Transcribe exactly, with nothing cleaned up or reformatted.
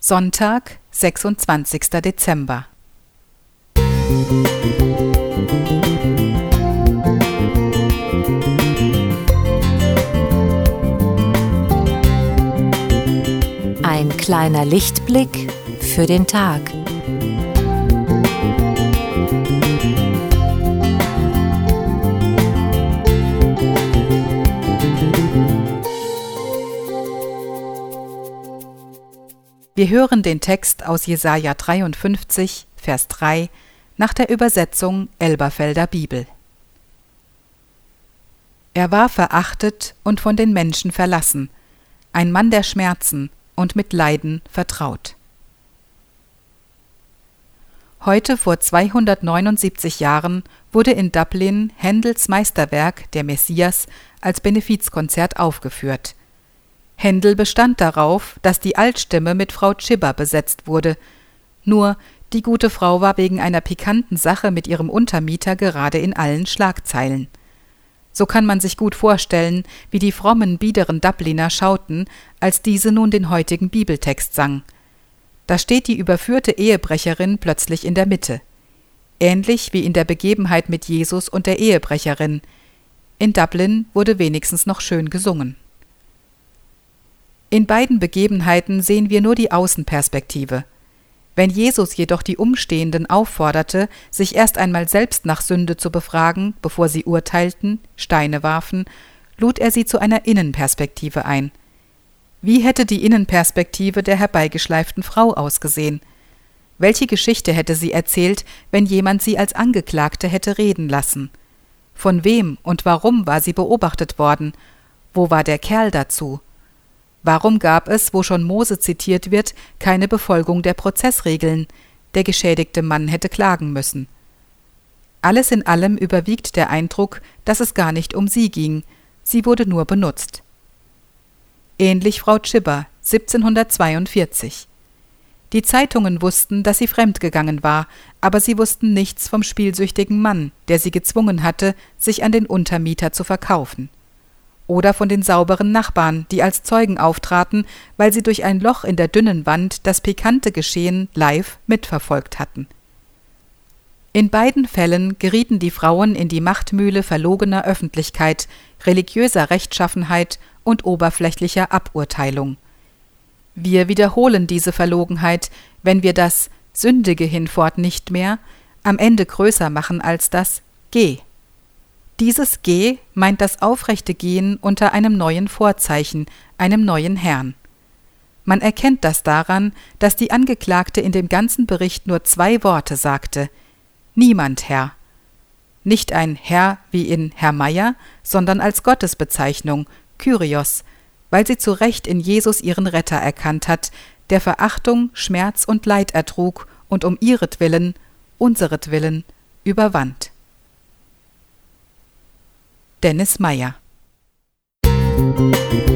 Sonntag, sechsundzwanzigster Dezember. Ein kleiner Lichtblick für den Tag. Wir hören den Text aus Jesaja dreiundfünfzig, Vers drei, nach der Übersetzung Elberfelder Bibel. Er war verachtet und von den Menschen verlassen, ein Mann der Schmerzen und mit Leiden vertraut. Heute vor zweihundertneunundsiebzig Jahren wurde in Dublin Händels Meisterwerk, der Messias, als Benefizkonzert aufgeführt. Händel bestand darauf, dass die Altstimme mit Frau Chibber besetzt wurde. Nur, die gute Frau war wegen einer pikanten Sache mit ihrem Untermieter gerade in allen Schlagzeilen. So kann man sich gut vorstellen, wie die frommen, biederen Dubliner schauten, als diese nun den heutigen Bibeltext sang. Da steht die überführte Ehebrecherin plötzlich in der Mitte. Ähnlich wie in der Begebenheit mit Jesus und der Ehebrecherin. In Dublin wurde wenigstens noch schön gesungen. In beiden Begebenheiten sehen wir nur die Außenperspektive. Wenn Jesus jedoch die Umstehenden aufforderte, sich erst einmal selbst nach Sünde zu befragen, bevor sie urteilten, Steine warfen, lud er sie zu einer Innenperspektive ein. Wie hätte die Innenperspektive der herbeigeschleiften Frau ausgesehen? Welche Geschichte hätte sie erzählt, wenn jemand sie als Angeklagte hätte reden lassen? Von wem und warum war sie beobachtet worden? Wo war der Kerl dazu? Warum gab es, wo schon Mose zitiert wird, keine Befolgung der Prozessregeln? Der geschädigte Mann hätte klagen müssen. Alles in allem überwiegt der Eindruck, dass es gar nicht um sie ging. Sie wurde nur benutzt. Ähnlich Frau Chibber, siebzehnhundertzweiundvierzig. Die Zeitungen wussten, dass sie fremdgegangen war, aber sie wussten nichts vom spielsüchtigen Mann, der sie gezwungen hatte, sich an den Untermieter zu verkaufen. Oder von den sauberen Nachbarn, die als Zeugen auftraten, weil sie durch ein Loch in der dünnen Wand das pikante Geschehen live mitverfolgt hatten. In beiden Fällen gerieten die Frauen in die Machtmühle verlogener Öffentlichkeit, religiöser Rechtschaffenheit und oberflächlicher Aburteilung. Wir wiederholen diese Verlogenheit, wenn wir das Sündige hinfort nicht mehr am Ende größer machen als das Geh. Dieses Geh meint das aufrechte Gehen unter einem neuen Vorzeichen, einem neuen Herrn. Man erkennt das daran, dass die Angeklagte in dem ganzen Bericht nur zwei Worte sagte: Niemand, Herr. Nicht ein Herr wie in Herr Meier, sondern als Gottesbezeichnung, Kyrios, weil sie zu Recht in Jesus ihren Retter erkannt hat, der Verachtung, Schmerz und Leid ertrug und um ihretwillen, unseretwillen, überwand. Dennis Meyer.